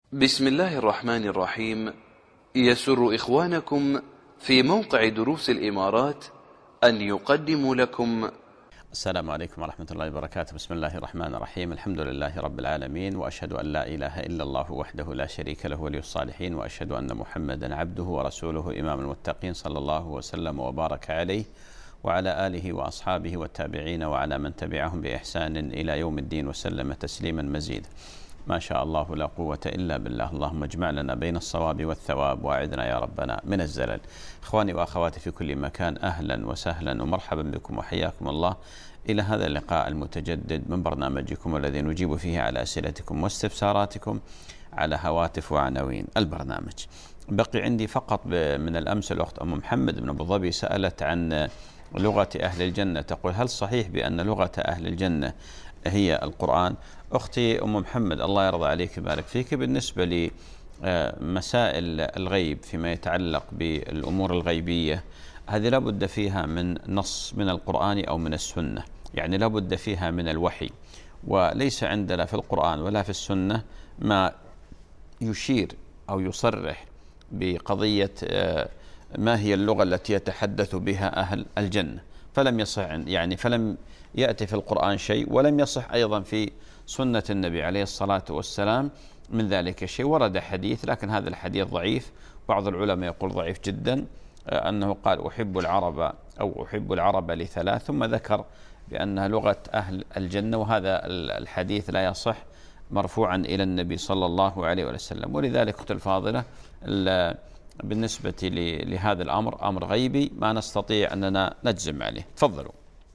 بسم الله الرحمن الرحيم. يسر إخوانكم في موقع دروس الإمارات أن يقدموا لكم. السلام عليكم ورحمة الله وبركاته. بسم الله الرحمن الرحيم. الحمد لله رب العالمين، وأشهد أن لا إله إلا الله وحده لا شريك له ولي الصالحين، وأشهد أن محمدا عبده ورسوله إمام المتقين، صلى الله وسلم وبارك عليه وعلى آله وأصحابه والتابعين وعلى من تبعهم بإحسان إلى يوم الدين، وسلم تسليما مزيدا. ما شاء الله لا قوة إلا بالله. اللهم اجمع لنا بين الصواب والثواب، واعذنا يا ربنا من الزلل. إخواني وأخواتي في كل مكان، أهلا وسهلا ومرحبا بكم وحياكم الله إلى هذا اللقاء المتجدد من برنامجكم الذي نجيب فيه على أسئلتكم واستفساراتكم على هواتف وعناوين البرنامج. بقي عندي فقط من الأمس الأخت أم محمد بن أبو ظبي سألت عن لغة أهل الجنة، تقول: هل صحيح بأن لغة أهل الجنة هي القرآن؟ أختي أم محمد، الله يرضى عليك ويبارك فيك، بالنسبة لمسائل الغيب فيما يتعلق بالأمور الغيبية، هذه لا بد فيها من نص من القرآن أو من السنة، يعني لا بد فيها من الوحي، وليس عندنا في القرآن ولا في السنة ما يشير أو يصرح بقضية ما هي اللغة التي يتحدث بها أهل الجنة، فلم يصح يعني فلم يأتي في القرآن شيء، ولم يصح أيضا في سنة النبي عليه الصلاة والسلام من ذلك شيء. ورد حديث لكن هذا الحديث ضعيف، بعض العلماء يقول ضعيف جدا، أنه قال: أحب العرب أو أحب العرب لثلاث، ثم ذكر بأنها لغة أهل الجنة، وهذا الحديث لا يصح مرفوعا إلى النبي صلى الله عليه وسلم. ولذلك أختي الفاضلة، بالنسبة لهذا الأمر أمر غيبي ما نستطيع أننا نجزم عليه. تفضلوا.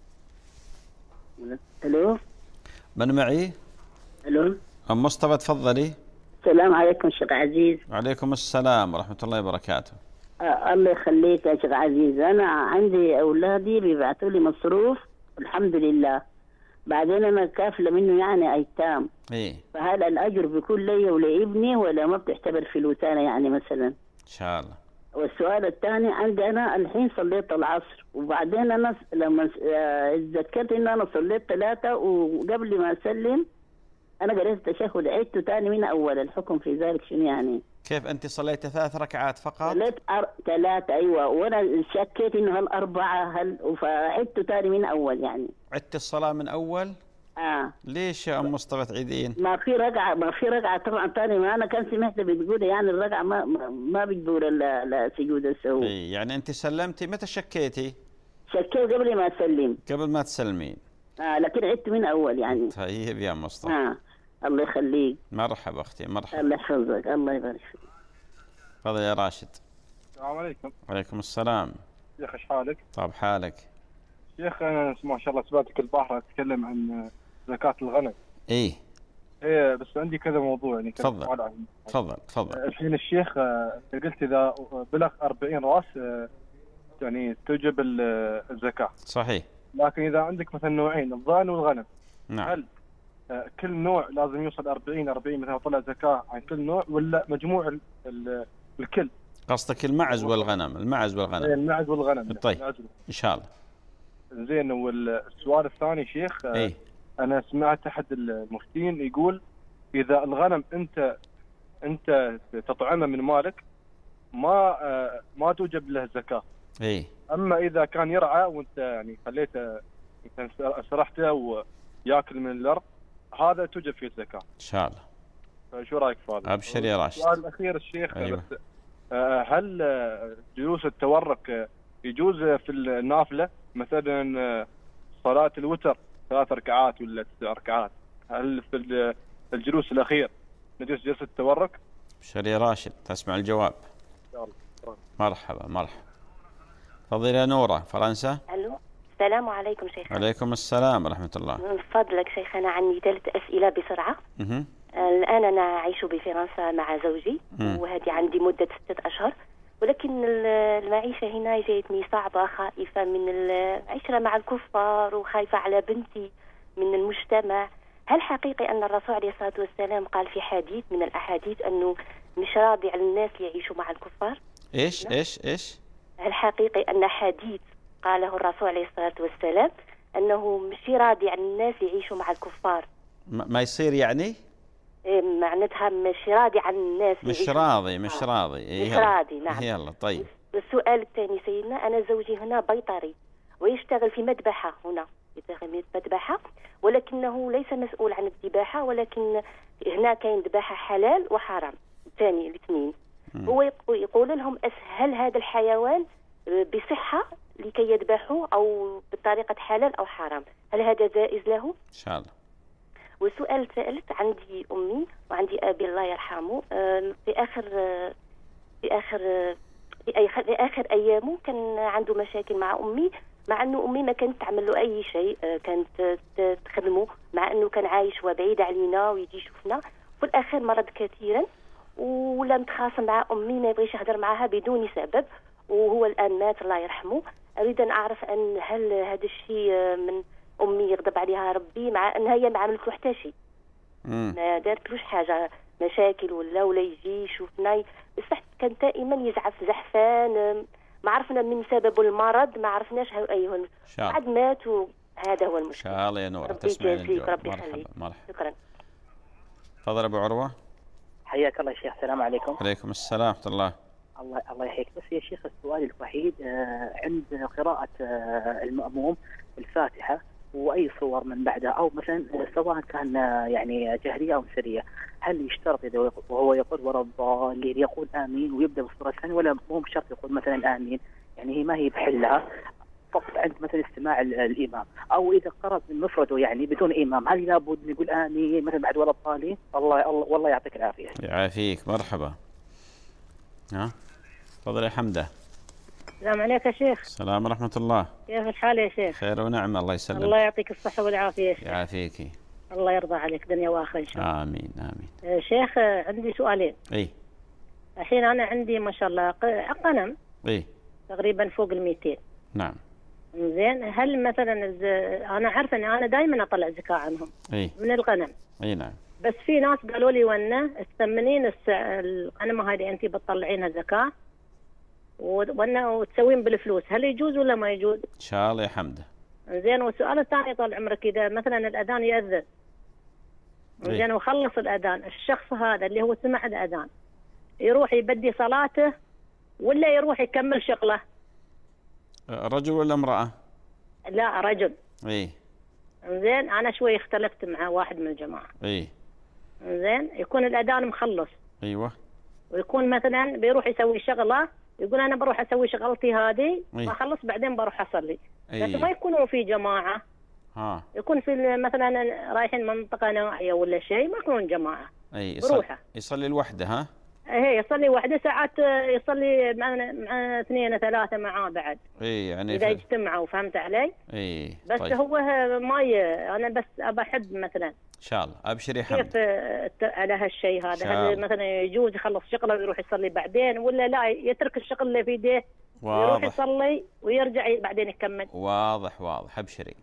الو، من معي؟ الو، أم مصطفى، تفضلي. السلام عليكم شيخ عزيز. وعليكم السلام ورحمة الله وبركاته. الله يخليك يا شيخ عزيز. انا عندي اولادي بيبعثوا لي مصروف الحمد لله، بعدين انا كافله منه يعني ايتام. إيه، فهل الاجر بيكون لي ولابني ولا ما بتعتبر فلوسانا يعني مثلا؟ إن شاء الله. والسؤال الثاني عندي، انا الحين صليت العصر، وبعدين انا لما اتذكرت ان انا صليت 3 وقبل ما اسلم انا قريت التشهد عدته ثاني من اول، الحكم في ذلك شنو يعني؟ كيف أنت صليت 3 ركعات فقط؟ صليت 3 ايوه، وانا شكيت انه هل 4 فعدته ثاني من اول يعني. عدت الصلاة من أول؟ ليش يا أم مصطفى تعيدين؟ ما في رقعة طبعا ثاني، ما انا كان سمعت بتقول يعني الرقعة ما بتقول السجود السهو. إيه، يعني أنت سلمتي متى شكيتي؟ شكيت قبل ما اسلم. قبل ما تسلمين. لكن عدت من اول يعني. طيب يا مصطفى. الله يخليك. مرحبا أختي، مرحبا. الله يحفظك، الله يبارك فيك. تفضل يا راشد. السلام عليكم. وعليكم السلام. شيخ ايش حالك؟ طيب حالك؟ شيخ انا ما شاء الله سباتك البحر اتكلم عن زكاة الغنم. إيه بس عندي كذا موضوع يعني. تفضل تفضل تفضل. الحين الشيخ قلت اذا بلغ 40 راس يعني توجب الزكاة. صحيح. لكن اذا عندك مثلا نوعين، الضأن والغنم، نعم. هل كل نوع لازم يوصل 40 مثلا طلع زكاة عن كل نوع، ولا مجموع الكل؟ قصدك المعز والغنم؟ المعز والغنم. المعز والغنم. طيب إن شاء الله. زين. والسؤال الثاني شيخ، إيه؟ أنا سمعت أحد المفتين يقول إذا الغنم أنت تطعمه من مالك ما توجب له الزكاة. إيه. أما إذا كان يرعى وأنت يعني خليته أنت سرحته ويأكل من الأرض، هذا توجب فيه الزكاة إن شاء الله. فشو رأيك في هذا؟ أبشر يا راشد. السؤال الأخير الشيخ، أيوة. بس هل جلوس التورك يجوز في النافلة؟ مثلا صلاة الوتر 3 ركعات ولا 9 ركعات، هل في الجلوس الأخير نجلس جلسة التورك؟ أبشر يا راشد، تسمع الجواب. مرحبا مرحبا. تفضل يا نورة، فرنسا. الو، السلام عليكم شيخ. عليكم السلام ورحمة الله. من فضلك شيخ، أنا عندي 3 أسئلة بسرعة. الآن أنا أعيش بفرنسا مع زوجي، وهذه عندي مدة 6 أشهر، ولكن المعيشة هنا جاءتني صعبة، خائفة من العشرة مع الكفار، وخايفة على بنتي من المجتمع. هل حقيقي أن الرسول عليه الصلاة والسلام قال في حديث من الأحاديث أنه مش راضي على الناس اللي يعيشوا مع الكفار؟ إيش؟ هل حقيقي أن حديث قاله الرسول عليه الصلاة والسلام أنه مش راضي عن الناس يعيشوا مع الكفار؟ ما يصير يعني؟ معناتها مش راضي عن الناس. مش راضي. مش راضي. نعم. يلا طيب. السؤال الثاني سيدنا، أنا زوجي هنا بيطري ويشتغل في مذبحة هنا، يشتغل في مذبحة، ولكنه ليس مسؤول عن الذباحة، ولكن هنا كاين ذباحة حلال وحرام ثاني الاثنين. هو يقول لهم هل هذا الحيوان بصحة لكي يذبحوه أو بطريقة حلال أو حرام، هل هذا جائز له؟ إن شاء الله. والسؤال الثالث، عندي أمي وعندي أبي الله يرحمه، في آخر أيامه كان عنده مشاكل مع أمي، مع أنه أمي ما كانت تعمل له أي شيء، كانت تخدمه، مع أنه كان عايش وبعيد علينا ويجي يشوفنا. في الآخر مرض كثيرا ولا متخاصم مع أمي، ما يبغيش يهضر معها بدون سبب، وهو الآن مات الله يرحمه. أريد أن أعرف أن هل هذا الشيء من أمي يغضب عليها ربي، مع أنها هي ما عملت له حتى شيء، ما دارتلوش حاجة مشاكل ولا يجي يشوفنا، بصح كان دائما يزعف زحفان، ما عرفنا من سبب المرض، ما عرفناش أيوه بعد مات، وهذا هو المشكل. إن شاء الله يا نور. ربي يجازيك، ربي يخليك. شكرا. تفضل أبو عروة. حياك الله يا شيخ. السلام عليكم. عليكم السلام ورحمة الله. الله يحييك. بس يا شيخ السؤال الوحيد عند قراءة المأموم الفاتحة وأي صور من بعدها، أو مثلا سواء كان يعني جهرية أو سرية، هل يشترط إذا وهو يقول ولا الضالين يقول آمين ويبدأ بالصورة الثانية، ولا مو بشرط يقول مثلا آمين؟ يعني هي ما هي بحلها فقط عند مثلا استماع الإمام، أو إذا قرأ من مفرده يعني بدون إمام، هل لابد نقول آمين مثلا بعد ولا الضالين؟ والله يعطيك العافية. يعافيك. مرحبا. تفضل يا حمدة. السلام عليك يا شيخ. السلام ورحمة الله. كيف الحال يا شيخ؟ خير ونعمة، الله يسلمك. الله يعطيك الصحة والعافية يا شيخ. يعافيكي. الله يرضى عليك دنيا وآخرة إن شاء الله. آمين آمين. شيخ عندي سؤالين. الحين أنا عندي ما شاء الله غنم تقريبا فوق 200. نعم. زين، هل مثلا أنا عارفة أن أنا دائما أطلع زكاة عنهم من الغنم. نعم. بس في ناس قالوا لي وأن تثمنين الغنمة هذه أنت بتطلعينها زكاة وتسوين بالفلوس، هل يجوز ولا ما يجوز؟ إن شاء الله يا حمدة. زين، والسؤال الثاني طال عمرك، إذا مثلا الأذان يأذن زين وخلص الأذان، الشخص هذا اللي هو سمع الأذان يروح يبدي صلاته ولا يروح يكمل شغله؟ رجل ولا امرأة؟ لا رجل. زين، أنا شوي اختلفت مع واحد من الجماعة. زين، يكون الأذان مخلص. أيوة. ويكون مثلا بيروح يسوي شغله، يقول أنا بروح أسوي شغلتي هذه ما أخلص بعدين بروح أصلي. لكن ما يكونوا في جماعة. يكون في مثلا رايحين منطقة نائية ولا شيء، ما يكونون جماعة. بروحه يصلي لوحده. يصلي وحده، ساعات يصلي مع 2 3 معاه بعد. يعني إذا اجتمعوا، فهمت علي؟ بس طيب. هو أنا بس أحب مثلا. إن شاء الله. أبشر يا حمد. كيف على هالشيء هذا؟ هل مثلا يجوز يخلص شغله ويروح يصلي بعدين، ولا لا يترك الشغل اللي في يديه ويروح يصلي ويرجع بعدين يكمل؟ واضح. أبشري.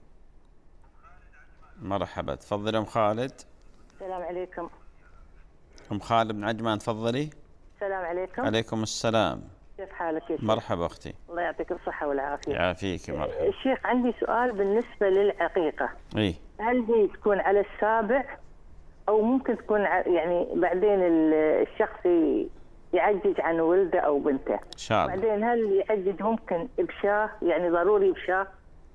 مرحبا. تفضلي أم خالد. السلام عليكم. أم خالد بن عجمان، تفضلي. السلام عليكم. عليكم السلام. كيف حالك يا شيخ؟ مرحبا أختي. الله يعطيك الصحة والعافية. يعافيك. مرحبا. الشيخ عندي سؤال بالنسبة للعقيقة. هل هي تكون على السابع أو ممكن تكون يعني بعدين الشخص يعجج عن ولده أو بنته؟ إن شاء الله. بعدين هل يعجج ممكن بشاه، يعني ضروري بشاه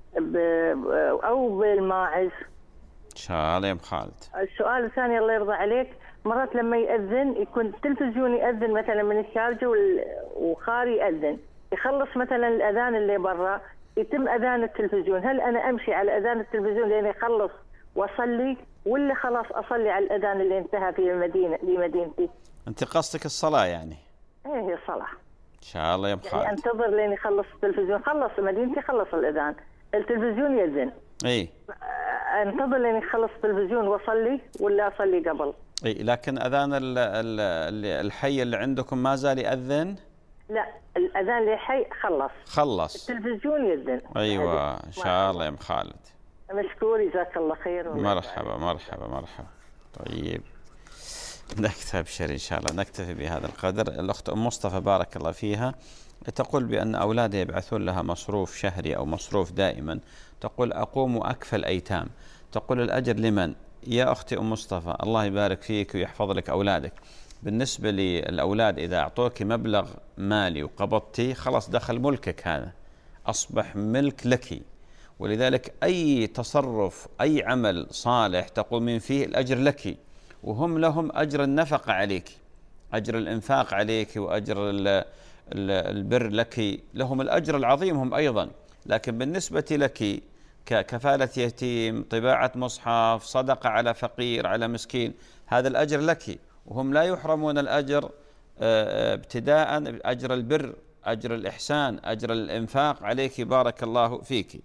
أو بالماعز؟ إن شاء الله يا أم خالد. السؤال الثاني الله يرضى عليك، مرات لما يأذن يكون التلفزيون يأذن مثلا من الشارجة وخاري يأذن، يخلص مثلا الأذان اللي برا يتم أذان التلفزيون، هل أنا أمشي على أذان التلفزيون لين يخلص وأصلي، ولا خلاص أصلي على الأذان اللي انتهى في مدينتي؟ أنت قصدك الصلاة يعني؟ هي الصلاة. إن شاء الله يا أم خالد. يعني أنتظر لين يخلص التلفزيون، خلص مدينتي خلص الأذان، التلفزيون يأذن، انتظر لين يخلص التلفزيون واصلي ولا اصلي قبل؟ لكن اذان الحي اللي عندكم ما زال يأذن؟ لا، الاذان اللي حي خلص التلفزيون يأذن. ايوه ان شاء الله يا ام خالد. مشكور، جزاك الله خير. مرحبا. طيب نكتفي بشر ان شاء الله، نكتفي بهذا القدر. الاخت ام مصطفى بارك الله فيها تقول بأن أولادها يبعثون لها مصروف شهري أو مصروف دائما، تقول أقوم أكفل أيتام، تقول الأجر لمن؟ يا أختي أم مصطفى، الله يبارك فيك ويحفظ لك أولادك. بالنسبة للأولاد إذا أعطوك مبلغ مالي وقبضتي خلاص دخل ملكك، هذا أصبح ملك لك، ولذلك أي تصرف أي عمل صالح تقومين فيه الأجر لك، وهم لهم أجر النفقة عليك، أجر الإنفاق عليك وأجر البر لك، لهم الأجر العظيم هم أيضا. لكن بالنسبة لك ككفالة يتيم، طباعة مصحف، صدقة على فقير على مسكين، هذا الأجر لك، وهم لا يحرمون الأجر ابتداء، أجر البر، أجر الإحسان، أجر الإنفاق عليك، بارك الله فيك.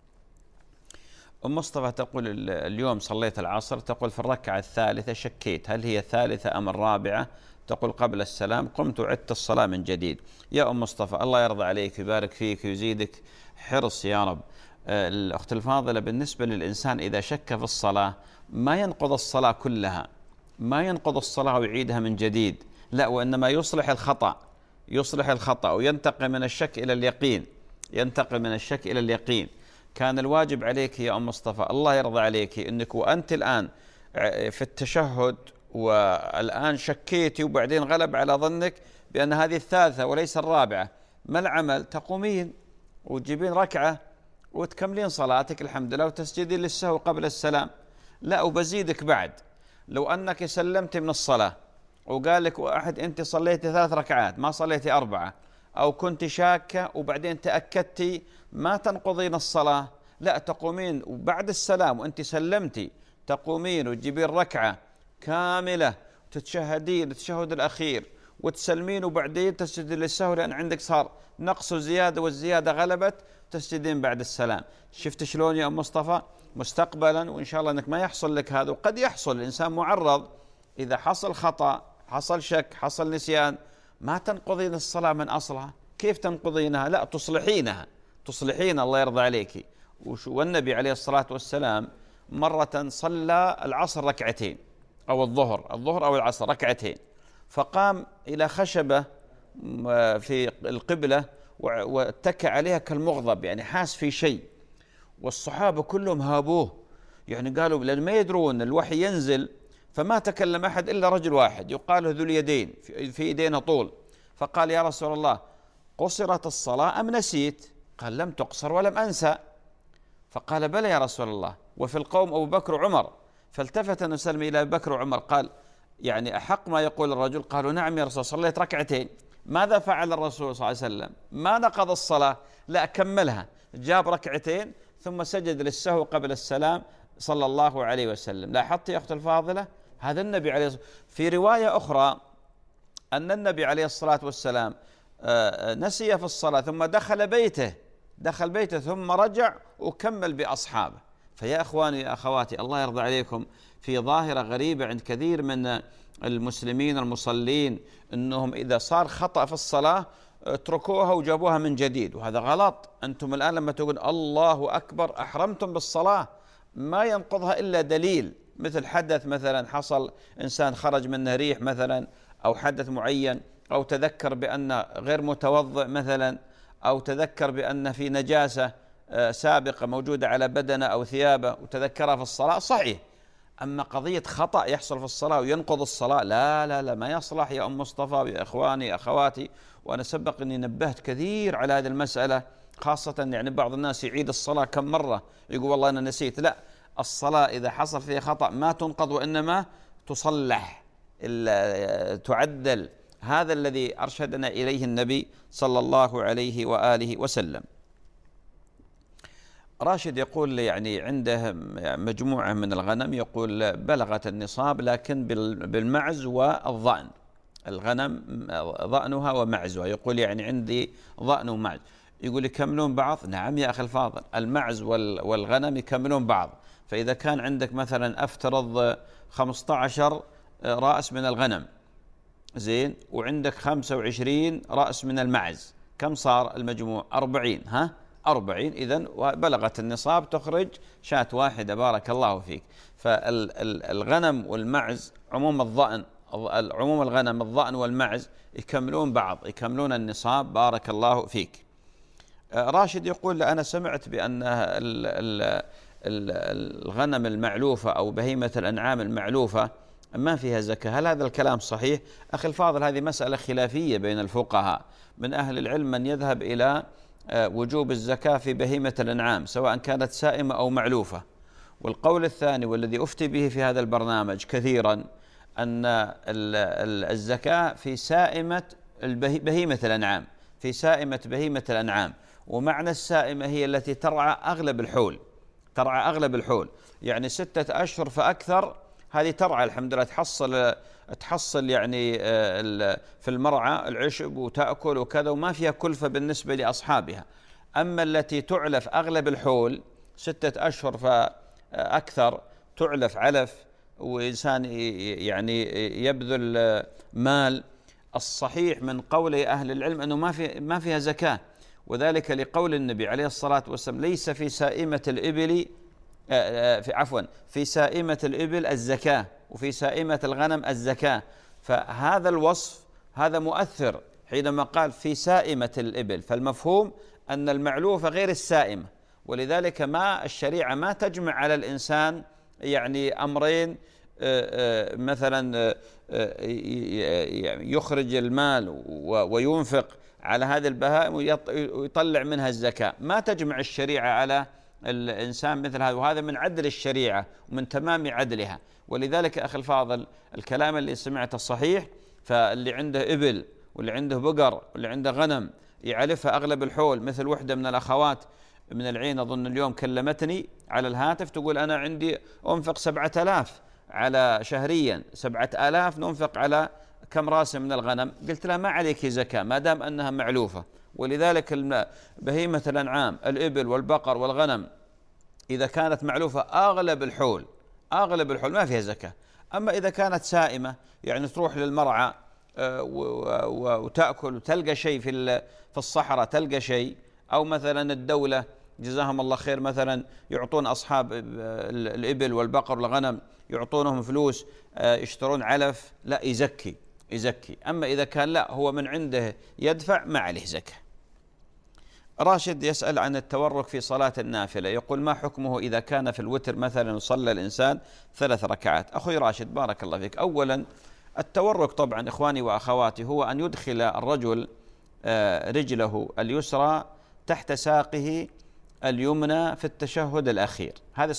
أم مصطفى تقول اليوم صليت العصر، تقول في الركعة الثالثة شكيت هل هي الثالثة أم الرابعة، تقول قبل السلام قمت وعدت الصلاة من جديد. يا أم مصطفى الله يرضى عليك ويبارك فيك ويزيدك حرص يا رب. الأخت الفاضلة، بالنسبة للإنسان إذا شك في الصلاة ما ينقض الصلاة كلها، ما ينقض الصلاة ويعيدها من جديد، لا، وإنما يصلح الخطأ وينتقل من الشك إلى اليقين، ينتقل من الشك إلى اليقين. كان الواجب عليك يا أم مصطفى الله يرضى عليك أنك وأنت الآن في التشهد والآن شكيتي وبعدين غلب على ظنك بأن هذه الثالثة وليس الرابعة، ما العمل؟ تقومين وتجيبين ركعة وتكملين صلاتك الحمد لله وتسجدين للسهو قبل السلام. لا، وبزيدك بعد، لو أنك سلمت من الصلاة وقال لك واحد أنت صليتي 3 ركعات ما صليتي 4، أو كنت شاكة وبعدين تأكدتي، ما تنقضين الصلاة، لا، تقومين وبعد السلام وأنت سلمتي تقومين وتجيبين ركعة كاملة وتتشهدين التشهد الأخير وتسلمين وبعدين تسجدين للسهو، لأن عندك صار نقص وزيادة والزيادة غلبت، تسجدين بعد السلام. شفت شلون يا أم مصطفى؟ مستقبلا وإن شاء الله أنك ما يحصل لك هذا، وقد يحصل، الإنسان معرض، إذا حصل خطأ، حصل شك، حصل نسيان، ما تنقضين الصلاة من أصلها. كيف تنقضينها؟ لا، تصلحين الله يرضى عليك. والنبي عليه الصلاة والسلام مرة صلى العصر ركعتين، أو الظهر أو العصر ركعتين، فقام إلى خشبة في القبلة واتكى عليها كالمغضب، يعني حاس في شيء، والصحابة كلهم هابوه، يعني قالوا لأن ما يدرون الوحي ينزل، فما تكلم أحد إلا رجل واحد يقال ذو اليدين، في يدينه طول، فقال يا رسول الله قصرت الصلاة أم نسيت؟ قال لم تقصر ولم أنسى. فقال بلى يا رسول الله، وفي القوم أبو بكر وعمر، فالتفت النبي صلى الله عليه وسلم إلى أبي بكر وعمر قال يعني أحق ما يقول الرجل؟ قالوا نعم يا رسول الله، صليت ركعتين. ماذا فعل الرسول صلى الله عليه وسلم؟ ما نقض الصلاة، لا، كملها، جاب ركعتين ثم سجد للسهو قبل السلام صلى الله عليه وسلم. لاحظت يا أخت الفاضلة؟ هذا النبي عليه الصلاة والسلام. في رواية أخرى أن النبي عليه الصلاة والسلام نسي في الصلاة ثم دخل بيته ثم رجع وكمل بأصحابه. فيا أخواني يا أخواتي الله يرضى عليكم، في ظاهرة غريبة عند كثير من المسلمين المصلين، أنهم إذا صار خطأ في الصلاة اتركوها وجابوها من جديد، وهذا غلط. أنتم الآن لما تقول الله أكبر أحرمتم بالصلاة، ما ينقضها إلا دليل، مثل حدث مثلا حصل، إنسان خرج منه ريح مثلا، أو حدث معين، أو تذكر بأن غير متوضئ مثلا، أو تذكر بأن في نجاسة سابقة موجودة على بدنه أو ثيابه وتذكرها في الصلاة، صحيح. أما قضية خطأ يحصل في الصلاة وينقض الصلاة، لا ما يصلح يا أم مصطفى ويا إخواني أخواتي. وأنا سبق أني نبهت كثير على هذه المسألة، خاصة يعني بعض الناس يعيد الصلاة كم مرة، يقول والله أنا نسيت. لا، الصلاة إذا حصل فيها خطأ ما تنقض، وإنما تصلح، تعدل. هذا الذي أرشدنا إليه النبي صلى الله عليه وآله وسلم. راشد يقول يعني عنده مجموعة من الغنم، يقول بلغت النصاب لكن بالمعز والضأن، الغنم ضأنها ومعزها، يقول يعني عندي ضأن ومعز، يقول يكملون بعض؟ نعم يا أخي الفاضل، المعز والغنم يكملون بعض. فإذا كان عندك مثلا أفترض 15 رأس من الغنم، زين، وعندك 25 رأس من المعز، كم صار المجموع؟ 40. 40 إذن وبلغت النصاب، تخرج شاة واحدة، بارك الله فيك. فالغنم والمعز عموم الغنم الضأن والمعز يكملون بعض، يكملون النصاب، بارك الله فيك. راشد يقول أنا سمعت بأن الغنم المعلوفة أو بهيمة الأنعام المعلوفة ما فيها زكاة. هل هذا الكلام صحيح؟ أخي الفاضل، هذه مسألة خلافية بين الفقهاء. من أهل العلم من يذهب إلى وجوب الزكاة في بهيمة الأنعام سواء كانت سائمة أو معلوفة. والقول الثاني والذي أفتي به في هذا البرنامج كثيرا أن الزكاة في سائمة بهيمة الأنعام، في سائمة بهيمة الأنعام. ومعنى السائمة هي التي ترعى أغلب الحول، ترعى أغلب الحول، يعني 6 أشهر فأكثر، هذه ترعى الحمد لله، تحصل يعني في المرعى العشب وتأكل وكذا، وما فيها كلفة بالنسبة لأصحابها. أما التي تعلف أغلب الحول 6 أشهر فأكثر، تعلف علف وإنسان يعني يبذل مال، الصحيح من قول أهل العلم أنه ما فيها زكاة، وذلك لقول النبي عليه الصلاة والسلام: ليس في سائمة الإبل في سائمة الإبل الزكاة، وفي سائمة الغنم الزكاة. فهذا الوصف هذا مؤثر حينما قال في سائمة الإبل، فالمفهوم أن المعلوفة غير السائمة. ولذلك الشريعة ما تجمع على الإنسان يعني أمرين، مثلا يخرج المال وينفق على هذه البهائم ويطلع منها الزكاة، ما تجمع الشريعة على الإنسان مثل هذا، وهذا من عدل الشريعة ومن تمام عدلها. ولذلك أخي الفاضل، الكلام اللي سمعته صحيح، فاللي عنده إبل واللي عنده بقر واللي عنده غنم يعلفها أغلب الحول، مثل وحدة من الأخوات من العين أظن اليوم كلمتني على الهاتف تقول: أنا عندي أنفق 7000 على شهريا، 7000 ننفق على كم راس من الغنم. قلت لها: ما عليك زكاة ما دام أنها معلوفة. ولذلك بهيمة الأنعام الإبل والبقر والغنم إذا كانت معلوفة أغلب الحول ما فيها زكاة. أما إذا كانت سائمة، يعني تروح للمرعى وتأكل وتلقى شيء في الصحراء، تلقى شيء، أو مثلا الدولة جزاهم الله خير مثلا يعطون أصحاب الإبل والبقر والغنم يعطونهم فلوس يشترون علف، لا يزكي. أما إذا كان لا هو من عنده يدفع ما عليه زكاة. راشد يسأل عن التورك في صلاة النافلة، يقول: ما حكمه إذا كان في الوتر مثلا صلى الإنسان 3 ركعات؟ أخوي راشد بارك الله فيك، أولا التورك طبعا إخواني وأخواتي هو أن يدخل الرجل رجله اليسرى تحت ساقه اليمنى في التشهد الأخير، هذه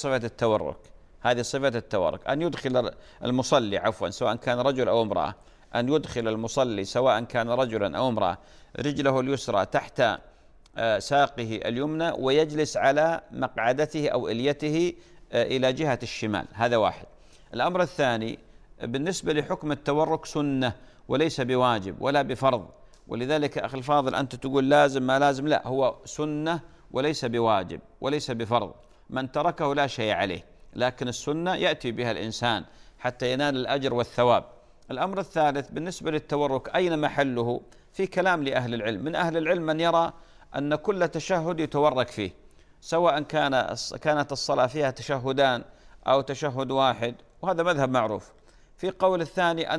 صفة التورك، أن يدخل المصلي سواء كان رجل أو امرأة، أن يدخل المصلي سواء كان رجلا أو امرأة رجله اليسرى تحت ساقه اليمنى ويجلس على مقعدته أو إليته إلى جهة الشمال، هذا واحد. الأمر الثاني بالنسبة لحكم التورك سنة وليس بواجب ولا بفرض، ولذلك أخي الفاضل أنت تقول لازم ما لازم، لا، هو سنة وليس بواجب وليس بفرض، من تركه لا شيء عليه، لكن السنة يأتي بها الإنسان حتى ينال الأجر والثواب. الأمر الثالث بالنسبة للتورك أين محله؟ في كلام لأهل العلم، من أهل العلم من يرى أن كل تشهد يتورك فيه، سواء كانت الصلاة فيها تشهدان أو تشهد واحد، وهذا مذهب معروف. في قول الثاني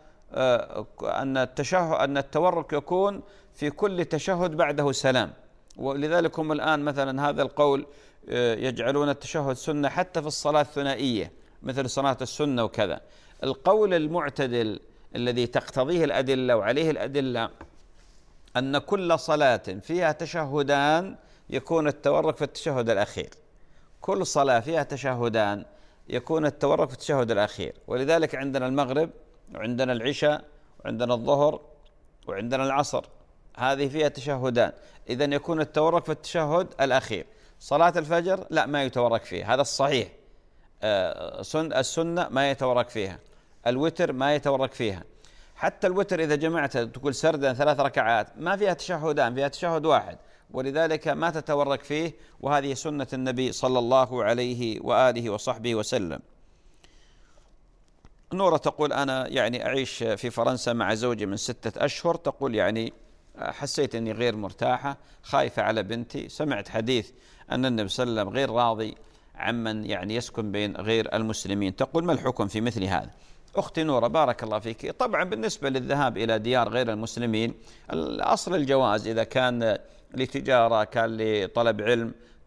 أن التورك يكون في كل تشهد بعده سلام، ولذلك هم الآن مثلا هذا القول يجعلون التشهد سنة حتى في الصلاة الثنائية مثل صلاة السنة وكذا. القول المعتدل الذي تقتضيه الأدلة وعليه الأدلة أن كل صلاة فيها تشهدان يكون التورك في التشهد الأخير، كل صلاة فيها تشهدان يكون التورك في التشهد الأخير. ولذلك عندنا المغرب وعندنا العشاء وعندنا الظهر وعندنا العصر، هذه فيها تشهدان، إذن يكون التورك في التشهد الأخير. صلاة الفجر لا، ما يتورك فيها، هذا الصحيح. السنة ما يتورك فيها، الوتر ما يتورك فيها، حتى الوتر إذا جمعت تقول سردا 3 ركعات ما فيها تشهدان، فيها تشهد واحد، ولذلك ما تتورك فيه، وهذه سنة النبي صلى الله عليه وآله وصحبه وسلم. نورة تقول: أنا يعني أعيش في فرنسا مع زوجي من 6 أشهر، تقول يعني حسيت أني غير مرتاحة، خايفة على بنتي، سمعت حديث أن النبي صلى الله عليه وسلم غير راضي عمن يعني يسكن بين غير المسلمين، تقول ما الحكم في مثل هذا؟ أختي نورة بارك الله فيك، طبعا بالنسبة للذهاب إلى ديار غير المسلمين الأصل الجواز، إذا كان لتجارة، كان لطلب علم،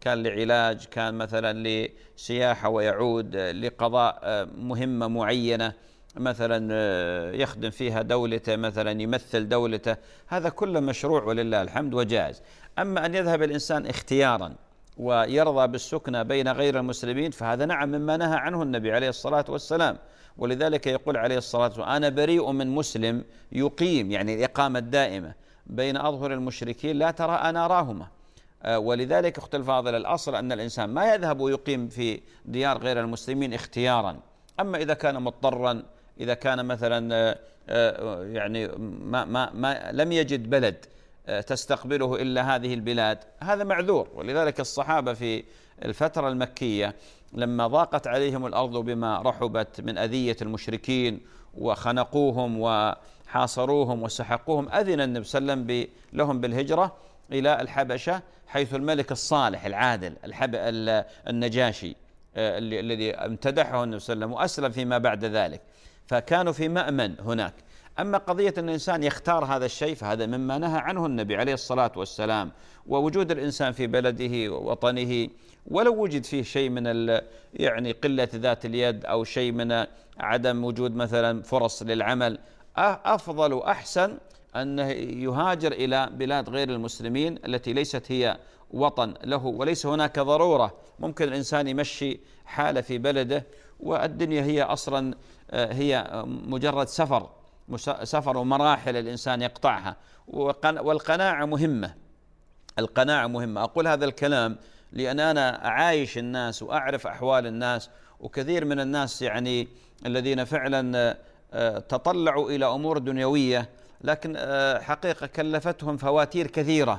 كان لعلاج، كان مثلا لسياحة ويعود لقضاء مهمة معينة، مثلا يخدم فيها دولته، مثلا يمثل دولته، هذا كله مشروع ولله الحمد وجائز. أما أن يذهب الإنسان اختيارا ويرضى بالسكنة بين غير المسلمين فهذا نعم مما نهى عنه النبي عليه الصلاة والسلام. ولذلك يقول عليه الصلاة والسلام: أنا بريء من مسلم يقيم، يعني الإقامة الدائمة، بين أظهر المشركين لا ترى أنا أراهما. ولذلك أخت الفاضلة الأصل أن الإنسان ما يذهب ويقيم في ديار غير المسلمين اختيارا. أما إذا كان مضطرا، إذا كان مثلا يعني ما لم يجد بلد تستقبله إلا هذه البلاد، هذا معذور. ولذلك الصحابة في الفترة المكية لما ضاقت عليهم الأرض بما رحبت من أذية المشركين وخنقوهم وحاصروهم وسحقوهم، أذن النبي صلى الله عليه وسلم لهم بالهجرة إلى الحبشة، حيث الملك الصالح العادل النجاشي الذي امتدحه النبي صلى الله عليه وسلم وأسلم فيما بعد ذلك، فكانوا في مأمن هناك. أما قضية أن الإنسان يختار هذا الشيء فهذا مما نهى عنه النبي عليه الصلاة والسلام. ووجود الإنسان في بلده ووطنه ولو وجد فيه شيء من يعني قلة ذات اليد أو شيء من عدم وجود مثلا فرص للعمل، أفضل وأحسن أنه يهاجر إلى بلاد غير المسلمين التي ليست هي وطن له، وليس هناك ضرورة. ممكن الإنسان يمشي حاله في بلده والدنيا هي أصلا هي مجرد سفر ومراحل الإنسان يقطعها، والقناعة مهمة. القناعة مهمة. أقول هذا الكلام لأن أنا أعايش الناس وأعرف أحوال الناس، وكثير من الناس يعني الذين فعلا تطلعوا إلى أمور دنيوية لكن حقيقة كلفتهم فواتير كثيرة.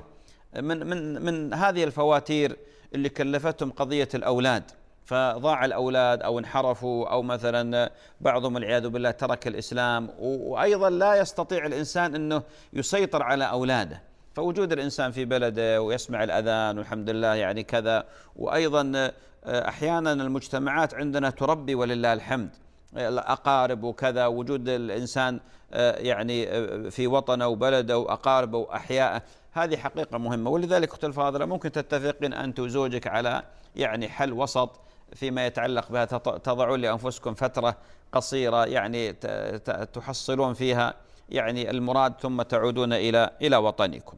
من هذه الفواتير اللي كلفتهم قضية الأولاد، فضاع الأولاد أو انحرفوا أو مثلا بعضهم والعياذ بالله ترك الإسلام، وأيضا لا يستطيع الإنسان أنه يسيطر على أولاده. فوجود الإنسان في بلده ويسمع الأذان والحمد لله يعني كذا. وأيضا أحيانا المجتمعات عندنا تربي ولله الحمد الأقارب وكذا، وجود الإنسان يعني في وطنه وبلده وأقاربه وأحياءه، هذه حقيقة مهمة. ولذلك أخت الفاضلة ممكن تتفقين أنت وزوجك على يعني حل وسط فيما يتعلق بها، تضعون لأنفسكم فترة قصيرة يعني تحصلون فيها يعني المراد ثم تعودون إلى وطنكم.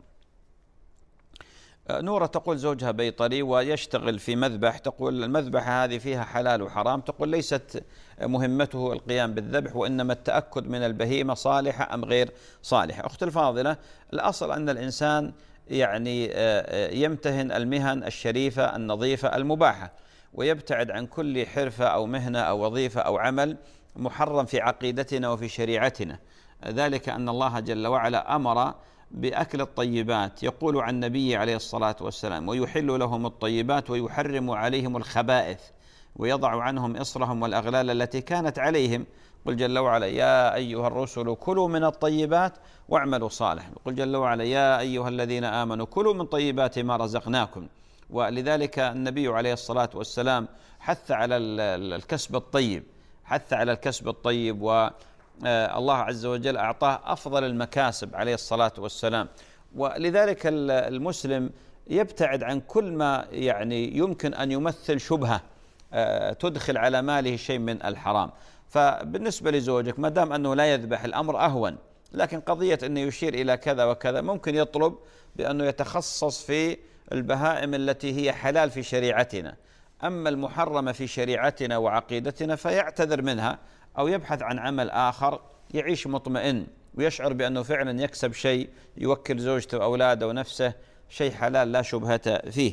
نورة تقول زوجها بيطري ويشتغل في مذبح، تقول المذبحة هذه فيها حلال وحرام، تقول ليست مهمته القيام بالذبح وإنما التأكد من البهيمة صالحة أم غير صالحة. أخت الفاضلة الأصل أن الإنسان يعني يمتهن المهن الشريفة النظيفة المباحة، ويبتعد عن كل حرفة أو مهنة أو وظيفة أو عمل محرم في عقيدتنا وفي شريعتنا. ذلك أن الله جل وعلا أمر بأكل الطيبات، يقول عن النبي عليه الصلاة والسلام: ويحل لهم الطيبات ويحرم عليهم الخبائث ويضع عنهم إصرهم والأغلال التي كانت عليهم. قل جل وعلا: يا أيها الرسل كلوا من الطيبات واعملوا صالحا. قل جل وعلا: يا أيها الذين آمنوا كلوا من طيبات ما رزقناكم. ولذلك النبي عليه الصلاة والسلام حث على الكسب الطيب، حث على الكسب الطيب، والله عز وجل أعطاه أفضل المكاسب عليه الصلاة والسلام. ولذلك المسلم يبتعد عن كل ما يعني يمكن أن يمثل شبهة تدخل على ماله شيء من الحرام. فبالنسبة لزوجك ما دام أنه لا يذبح الأمر أهون، لكن قضية أنه يشير إلى كذا وكذا ممكن يطلب بأنه يتخصص في البهائم التي هي حلال في شريعتنا، أما المحرمة في شريعتنا وعقيدتنا فيعتذر منها أو يبحث عن عمل آخر يعيش مطمئن ويشعر بأنه فعلا يكسب شيء يوكل زوجته وأولاده ونفسه شيء حلال لا شبهة فيه.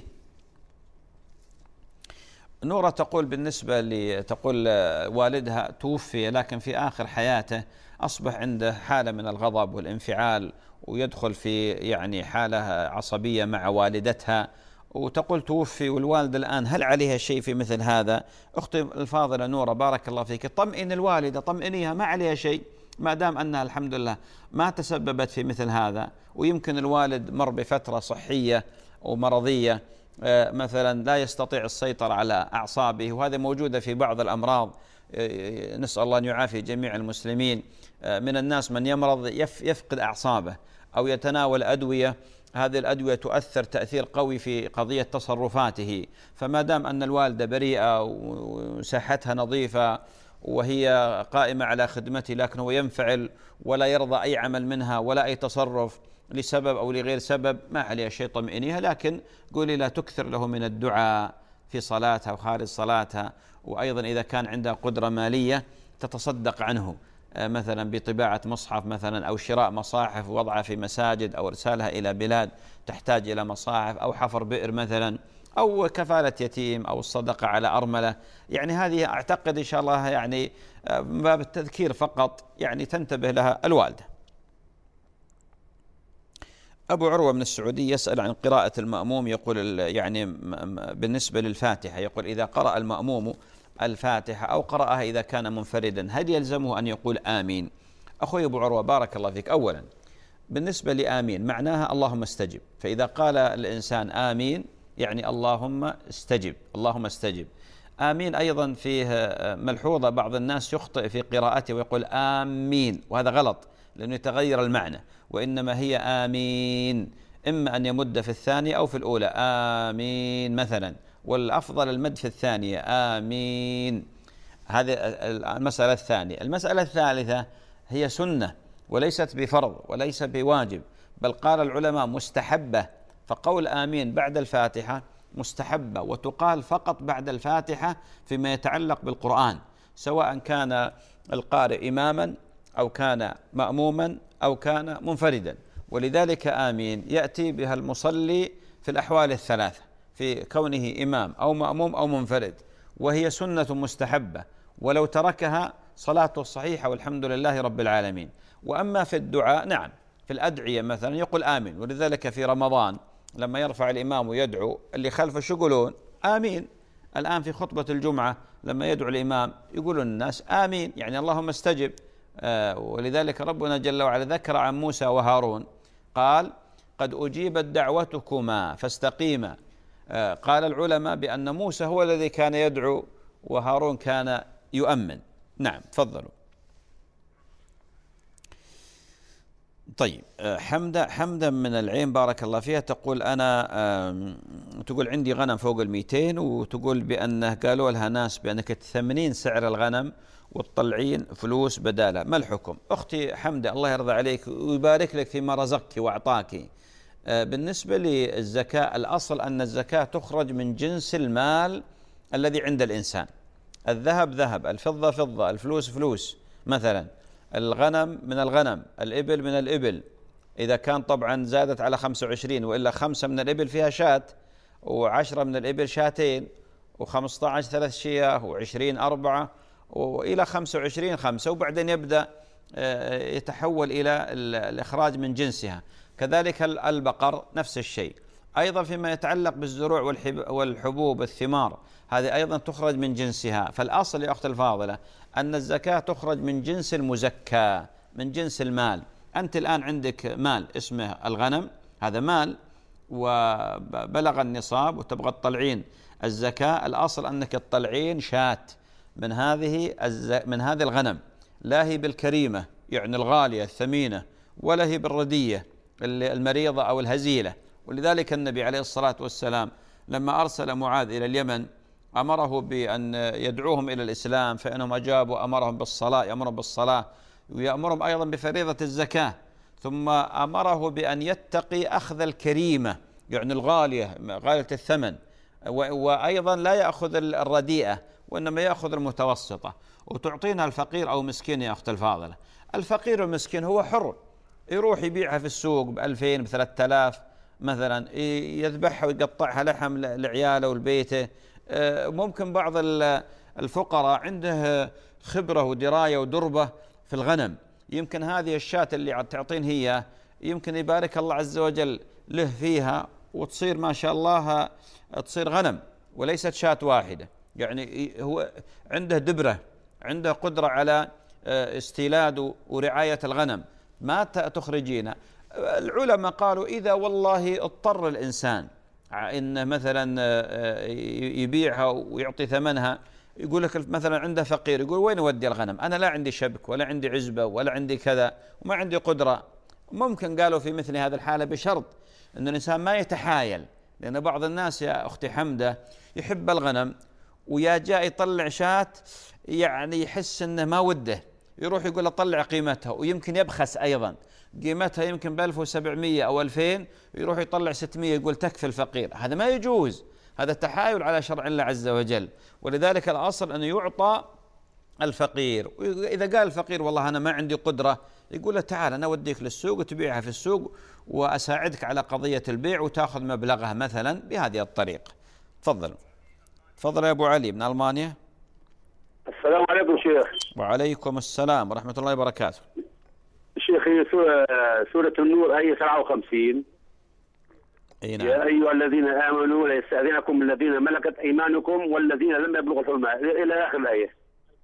نورة تقول بالنسبة تقول والدها توفي لكن في آخر حياته أصبح عنده حالة من الغضب والانفعال ويدخل في يعني حالة عصبية مع والدتها، وتقول توفي والوالدة الآن، هل عليها شيء في مثل هذا؟ أختي الفاضلة نورة بارك الله فيك، طمئن الوالدة، طمئنيها، ما عليها شيء ما دام أنها الحمد لله ما تسببت في مثل هذا، ويمكن الوالد مر بفترة صحية ومرضية مثلا لا يستطيع السيطرة على أعصابه، وهذا موجودة في بعض الأمراض، نسأل الله أن يعافي جميع المسلمين. من الناس من يمرض يفقد أعصابه أو يتناول أدوية، هذه الأدوية تؤثر تأثير قوي في قضية تصرفاته. فما دام أن الوالدة بريئة وصحتها نظيفة وهي قائمة على خدمته، لكن هو ينفعل ولا يرضى أي عمل منها ولا أي تصرف لسبب أو لغير سبب، ما عليها شيء، طمئنيها، لكن قولي لا تكثر له من الدعاء في صلاتها وخارج صلاتها. وأيضا إذا كان عندها قدرة مالية تتصدق عنه، مثلا بطباعة مصحف مثلا، أو شراء مصاحف ووضعها في مساجد، أو إرسالها إلى بلاد تحتاج إلى مصاحف، أو حفر بئر مثلا، أو كفالة يتيم، أو الصدقة على أرملة. يعني هذه أعتقد إن شاء الله يعني من باب التذكير فقط، يعني تنتبه لها الوالدة. أبو عروة من السعودية يسأل عن قراءة المأموم، يقول يعني بالنسبة للفاتحة، يقول إذا قرأ المأموم الفاتحة أو قرأها إذا كان منفردا هل يلزمه أن يقول آمين؟ أخوي أبو عروة بارك الله فيك، أولا بالنسبة لآمين معناها اللهم استجب، فإذا قال الإنسان آمين يعني اللهم استجب، اللهم استجب. آمين أيضا فيه ملحوظة، بعض الناس يخطئ في قراءته ويقول آمين، وهذا غلط لأنه يتغير المعنى، وإنما هي آمين، إما أن يمد في الثانية أو في الأولى آمين مثلا، والأفضل المد في الثانية آمين. هذه المسألة الثانية. المسألة الثالثة هي سنة وليست بفرض وليس بواجب، بل قال العلماء مستحبة، فقول آمين بعد الفاتحة مستحبة، وتقال فقط بعد الفاتحة فيما يتعلق بالقرآن، سواء كان القارئ إماما أو كان مأموما أو كان منفردا. ولذلك آمين يأتي بها المصلي في الأحوال الثلاثة، في كونه إمام أو مأموم أو منفرد، وهي سنة مستحبة، ولو تركها صلاته صحيحة والحمد لله رب العالمين. وأما في الدعاء نعم، في الأدعية مثلا يقول آمين، ولذلك في رمضان لما يرفع الإمام ويدعو اللي خلفه شو يقولون؟ آمين. الآن في خطبة الجمعة لما يدعو الإمام يقولون الناس آمين، يعني اللهم استجب. ولذلك ربنا جل وعلا ذكر عن موسى وهارون قال قد أجيبت دعوتكما فاستقيما. قال العلماء بأن موسى هو الذي كان يدعو وهارون كان يؤمن. نعم تفضلوا. طيب حمدا من العين بارك الله فيها تقول أنا تقول عندي غنم فوق 200، وتقول بأنه قالوا لها ناس بأنك تثمنين سعر الغنم وتطلعين فلوس بدالها، ما الحكم؟ أختي حمدة الله يرضى عليك ويبارك لك فيما رزقك وأعطاك. بالنسبة للزكاة الأصل أن الزكاة تخرج من جنس المال الذي عند الإنسان، الذهب ذهب، الفضة فضة، الفلوس فلوس، مثلا الغنم من الغنم، الإبل من الإبل، إذا كان طبعا زادت على 25 وإلا 5 من الإبل فيها شاة، و10 من الإبل شاتين، و15 3 شياه، و20 4، وإلى 25 5، وبعدين يبدأ يتحول إلى الإخراج من جنسها. كذلك البقر نفس الشيء. أيضا فيما يتعلق بالزروع والحبوب الثمار هذه أيضا تخرج من جنسها. فالأصل يا أخت الفاضلة أن الزكاة تخرج من جنس المزكى، من جنس المال. أنت الآن عندك مال اسمه الغنم، هذا مال وبلغ النصاب وتبغى تطلعين الزكاة، الأصل أنك تطلعين شاة من هذه الغنم، لا هي بالكريمة يعني الغالية الثمينة، ولا هي بالردية المريضة أو الهزيلة. ولذلك النبي عليه الصلاة والسلام لما أرسل معاذ إلى اليمن أمره بأن يدعوهم إلى الإسلام، فإنهم أجابوا أمرهم بالصلاة، يأمرهم بالصلاة ويأمرهم أيضا بفريضة الزكاة، ثم أمره بأن يتقي أخذ الكريمة يعني الغالية غالية الثمن، وأيضا لا يأخذ الرديئة وإنما يأخذ المتوسطة، وتعطينا الفقير أو مسكين. يا أخت الفاضلة الفقير والمسكين هو حر، يروح يبيعها في السوق ب2000 ب3000 مثلا، يذبحها ويقطعها لحم لعياله ولبيته. ممكن بعض الفقراء عنده خبرة ودراية ودربة في الغنم، يمكن هذه الشاة اللي تعطين هي يمكن يبارك الله عز وجل له فيها وتصير ما شاء الله تصير غنم وليست شاة واحدة، يعني هو عنده دبرة، عنده قدرة على استيلاد ورعاية الغنم، ما تخرجين. العلماء قالوا إذا والله اضطر الإنسان إن مثلا يبيعها ويعطي ثمنها، يقول لك مثلا عنده فقير يقول وين أودي الغنم، أنا لا عندي شبك ولا عندي عزبة ولا عندي كذا وما عندي قدرة. ممكن قالوا في مثل هذه الحالة بشرط أن الإنسان ما يتحايل، لأن بعض الناس يا أختي حمدة يحب الغنم ويا جاء يطلع شاة يعني يحس أنه ما وده، يروح يقول أطلع قيمتها، ويمكن يبخس أيضا، قيمتها يمكن ب1700 أو 2000، يروح يطلع 600 يقول تكفي الفقير. هذا ما يجوز، هذا تحايل على شرع الله عز وجل. ولذلك الأصل أن يعطى الفقير. وإذا قال الفقير والله أنا ما عندي قدرة، يقول له تعال أنا أوديك للسوق وتبيعها في السوق وأساعدك على قضية البيع وتأخذ مبلغها مثلا بهذه الطريقة. تفضل. تفضل يا أبو علي من ألمانيا. السلام عليكم شيخ. وعليكم السلام ورحمة الله وبركاته. شيخ هي سورة النور آية 57. نعم. يا أيها الذين آمنوا لا يستأذنكم الذين ملكت أيمانكم والذين لم يبلغوا الحلم إلى آخر الآية.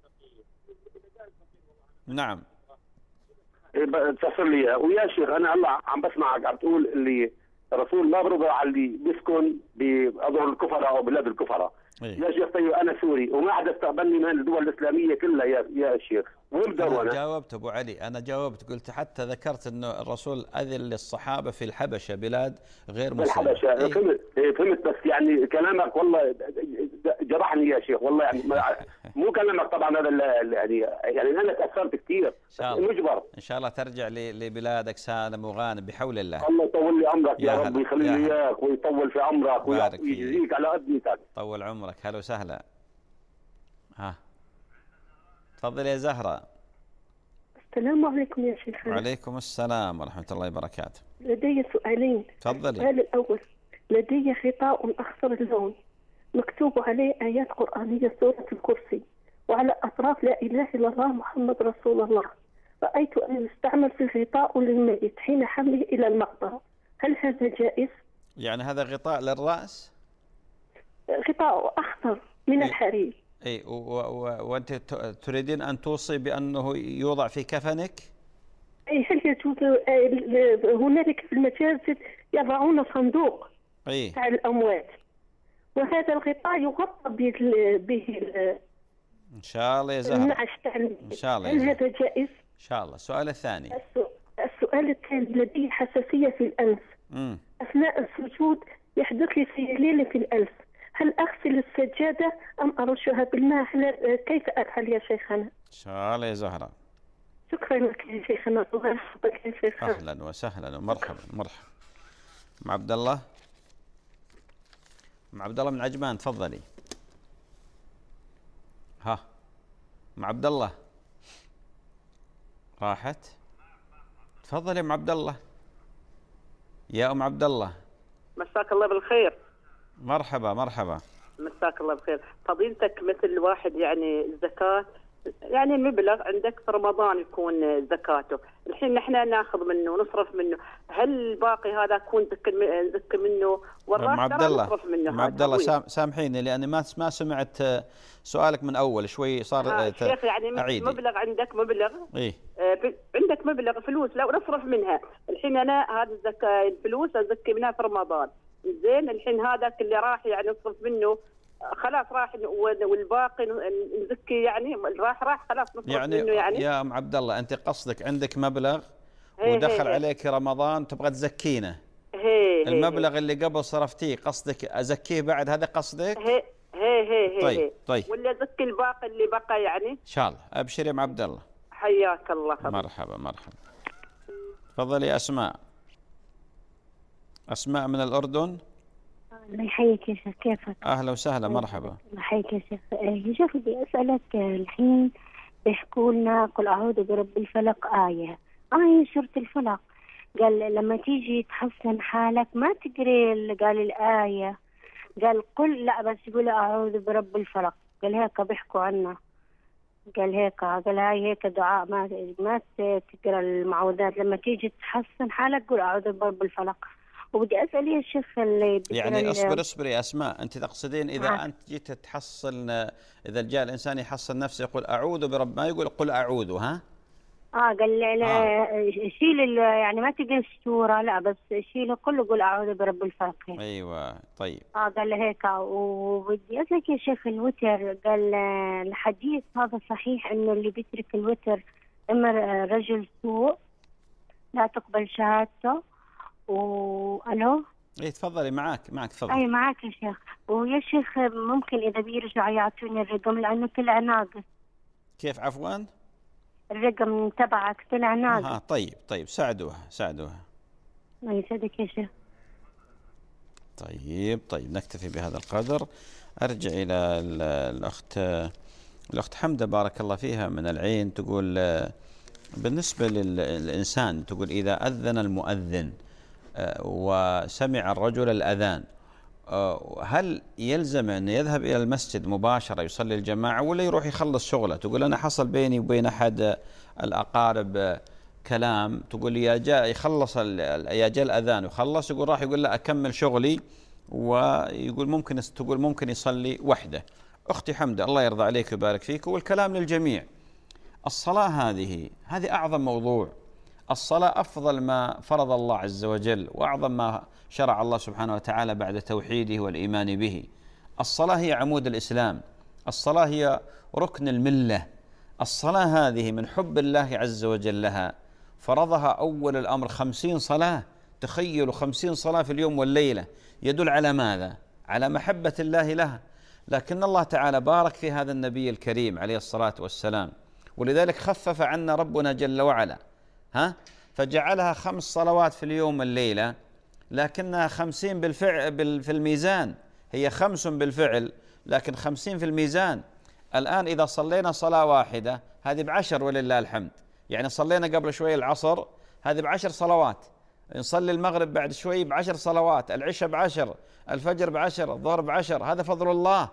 نعم. تفسر لي ويا شيخ أنا الله عم بسمعك عم تقول اللي الرسول ما برضى على اللي بيسكن بأظهر الكفرة أو بلاد الكفرة. يا شيخ طيب أنا سوري وما حدا استقبلني من الدول الإسلامية كلها يا شيخ. أنا جاوبت أبو علي، أنا جاوبت، قلت حتى ذكرت أنه الرسول أذن للصحابة في الحبشة بلاد غير مسلمة. الحبشة فهمت بس يعني كلامك والله جرحني يا شيخ والله يعني مو كلامك طبعا هذا يعني أنا تأثرت كثير. مجبر إن شاء الله ترجع لبلادك سالم وغانم بحول الله. الله يطول لي عمرك يا رب ويخلي لي إياك ويطول في عمرك ويجزيك على قدمتك. طول عمرك. هلا وسهلا. ها تفضل يا زهرة. السلام عليكم يا شيخ. وعليكم السلام ورحمة الله وبركاته. لدي سؤالين. تفضلي. السؤال الأول، لدي غطاء أخضر اللون مكتوب عليه آيات قرآنية سورة الكرسي، وعلى أطراف لا إله إلا الله محمد رسول الله. رأيت أن يستعمل في الغطاء للميت حين حمله إلى المقبرة، هل هذا جائز؟ يعني هذا غطاء للرأس؟ غطاء أخضر من الحرير. اي وانت تريدين ان توصي بانه يوضع في كفنك؟ اي هل يجوز هنالك في المساجد يضعون صندوق تاع الاموات، وهذا الغطاء يغطى به ان شاء الله يا زهرة. النعش تاع ان شاء الله. هل هذا جائز؟ ان شاء الله. السؤال الثاني. السؤال الثاني، لدي حساسية في الأنف. اثناء السجود يحدث لي سيلان في الأنف، هل أغسل السجادة أم أرشها بالماء؟ كيف أفعل يا شيخنا؟ إن شاء الله يا زهرة. شكرا لك يا شيخنا. الله يحفظك يا شيخنا. أهلا وسهلا ومرحبا. مرحبا. مع عبد الله. مع عبد الله من عجمان. تفضلي. ها مع عبد الله. راحت. تفضلي يا ام عبد الله. يا ام عبد الله. مساك الله بالخير. مرحبا مرحبا. مساك الله بخير. فضيلتك مثل واحد يعني الزكاة يعني مبلغ عندك في رمضان يكون زكاته، الحين نحن ناخذ منه ونصرف منه، هل الباقي هذا يكون نزكي منه والراح نصرف منه؟ مع عبد الله سامحيني لاني ما سمعت سؤالك من اول شوي صار شيخ يعني أعيدي. مبلغ عندك مبلغ إيه؟ عندك مبلغ فلوس لو نصرف منها، الحين انا هذه الزكاه الفلوس ازكي منها في رمضان، زين الحين هذاك اللي راح يعني نصرف منه خلاص راح والباقي نزكي يعني راح خلاص نصرف يعني منه يعني. يا ام عبد الله انت قصدك عندك مبلغ ودخل عليك رمضان تبغى تزكينه، المبلغ اللي قبل صرفتيه قصدك ازكيه بعد، هذا قصدك؟ طيب ولا ازكي الباقي اللي بقى يعني؟ ان شاء الله. ابشر يا ام عبد الله. حياك الله. مرحبا مرحبا. تفضلي يا اسماء. اسماء من الاردن. الله يحييك يا شيخ، كيفك؟ اهلا وسهلا مرحبا. الله يحييك يا شيخ. يا شيخ بدي اسالك الحين بيحكوا لنا قل اعوذ برب الفلق آية سورة الفلق، قال لما تيجي تحسن حالك ما تقري قال الآية، قال قل لا بس يقول اعوذ برب الفلق، قال هيك بيحكوا عنا، قال هيك قال هاي هيك دعاء ما تقرا المعوذات، لما تيجي تحسن حالك قل اعوذ برب الفلق. وبدي اسال يا شيخ اللي يعني اصبري يا اسماء، انت تقصدين اذا انت جيت تحصل، اذا جاء الانسان يحصل نفسه يقول اعوذ برب، ما يقول قل اعوذ، ها؟ قال لي شيل يعني ما تقرا السورة، لا بس شيله كله، قول أعوذ برب الفلق. أيوة طيب. قال لي هيك. وبدي أسألك يا شيخ الوتر، قال الحديث هذا صحيح إنه اللي بيترك الوتر إما رجل سوء لا تقبل شهادته؟ ألو؟ إيه تفضلي، معك تفضلي. أي معك يا شيخ. ويا شيخ ممكن إذا بيرجع يعطوني الرقم لأنه طلع ناقص. كيف عفوا؟ الرقم تبعك طلع ناقص. طيب ساعدوها. يسعدك يا شيخ. طيب نكتفي بهذا القدر. أرجع إلى الأخت حمدة بارك الله فيها من العين، تقول بالنسبة للإنسان، تقول إذا أذن المؤذن وسمع الرجل الأذان، هل يلزم أن يذهب إلى المسجد مباشرة يصلي الجماعة ولا يروح يخلص شغله؟ تقول أنا حصل بيني وبين أحد الأقارب كلام، تقول يا جاء الأذان وخلص، يقول راح يقول لا أكمل شغلي، ويقول ممكن يصلي وحده. أختي حمدة الله يرضى عليك ويبارك فيك، والكلام للجميع. الصلاة هذه أعظم موضوع. الصلاة أفضل ما فرض الله عز وجل، وأعظم ما شرع الله سبحانه وتعالى بعد توحيده والإيمان به. الصلاة هي عمود الإسلام، الصلاة هي ركن الملة. الصلاة هذه من حب الله عز وجل لها فرضها أول الأمر 50 صلاة. تخيلوا 50 صلاة في اليوم والليلة، يدل على ماذا؟ على محبة الله لها. لكن الله تعالى بارك في هذا النبي الكريم عليه الصلاة والسلام، ولذلك خفف عنا ربنا جل وعلا فجعلها 5 صلوات في اليوم والليلة، لكنها 50 بالفعل في الميزان. هي 5 بالفعل لكن 50 في الميزان. الآن إذا صلينا صلاة واحدة هذه ب10 ولله الحمد. يعني صلينا قبل شوي العصر، هذه ب10 صلوات. نصلي المغرب بعد شوي ب10 صلوات، العشاء ب10، الفجر ب10، الظهر ب10. هذا فضل الله